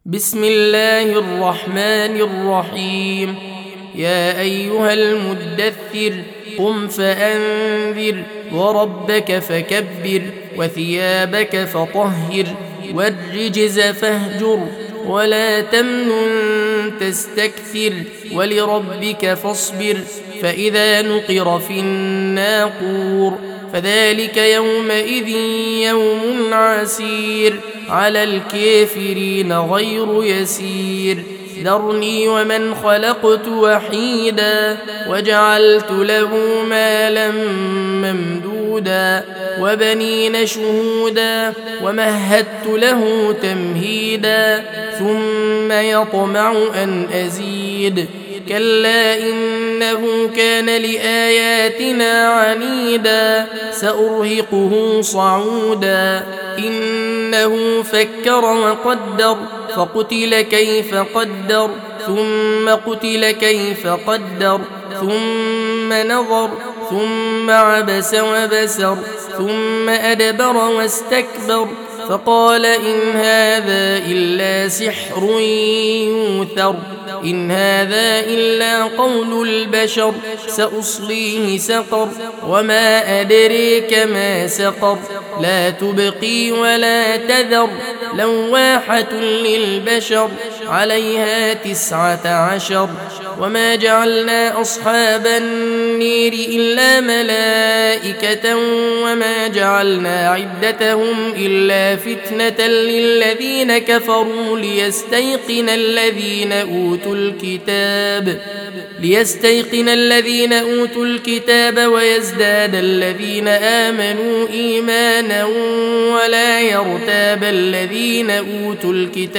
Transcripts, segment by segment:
بسم الله الرحمن الرحيم. يا أيها المدثر قم فأنذر وربك فكبر وثيابك فطهر والرجز فاهجر ولا تمنن تستكثر ولربك فاصبر فإذا نقر في الناقور فذلك يومئذ يوم عسير على الكافرين غير يسير. ذرني ومن خلقت وحيدا وجعلت له مالا ممدودا وبنين شهودا ومهدت له تمهيدا ثم يطمع أن أزيد كلا إنه كان لآياتنا عنيدا سأرهقه صعودا إنه فكر وقدر فقتل كيف قدر ثم قتل كيف قدر ثم نظر ثم عبس وبسر ثم أدبر واستكبر فقال إن هذا إلا سحر يؤثر إن هذا إلا قول البشر سأصليه سقر وما أدريك ما سقر لا تبقي ولا تذر لواحة للبشر عليها 19 وما جعلنا أصحاب النير إلا ملائكة وما جعلنا عدتهم إلا فتنة للذين كفروا ليستيقن الذين أوتوا الكتاب ويزداد الذين آمنوا إيمانا ولا يرتاب الذين أوتوا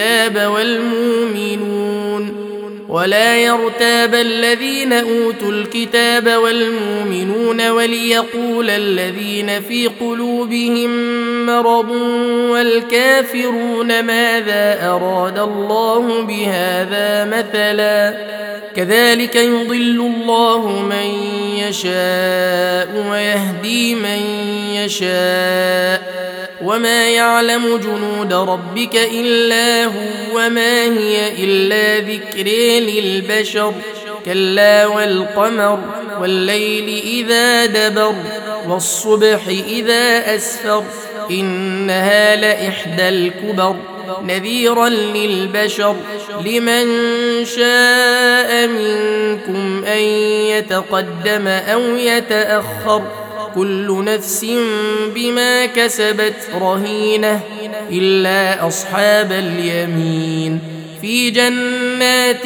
الكتاب والمؤمنون وليقول الذين في قلوبهم مرض والكافرون ماذا أراد الله بهذا مثلا كذلك يضل الله من يشاء ويهدي من يشاء وما يعلم جنود ربك إلا هو وما هي إلا ذكر للبشر كلا والقمر والليل إذا دبر والصبح إذا أسفر إنها لإحدى الكبر نذيرا للبشر لمن شاء منكم أن يتقدم أو يتأخر كل نفس بما كسبت رهينة إلا أصحاب اليمين في جنات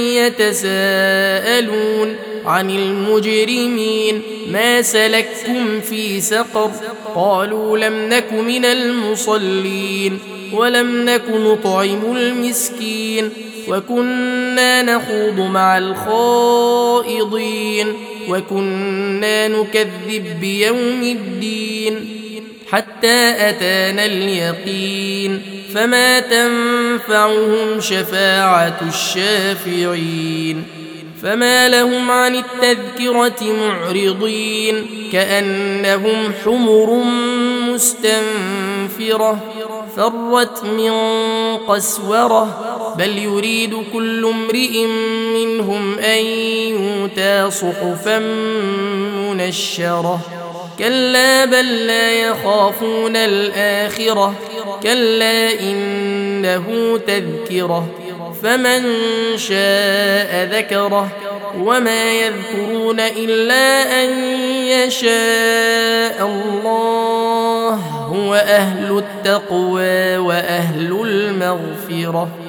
يتساءلون عن المجرمين ما سلككم في سقر قالوا لم نك من المصلين ولم نك نطعم المسكين وكنا نخوض مع الخائضين وكنا نكذب بيوم الدين حتى أتانا اليقين فما تنفعهم شفاعة الشافعين فما لهم عن التذكرة معرضين كأنهم حمر مستنفرة فرت من قسورة بل يريد كل امرئ منهم أن يؤتى صحفا منشرة كلا بل لا يخافون الآخرة كلا إنه تذكرة فمن شاء ذكره وما يذكرون إلا أن يشاء الله هو أهل التقوى وأهل المغفرة.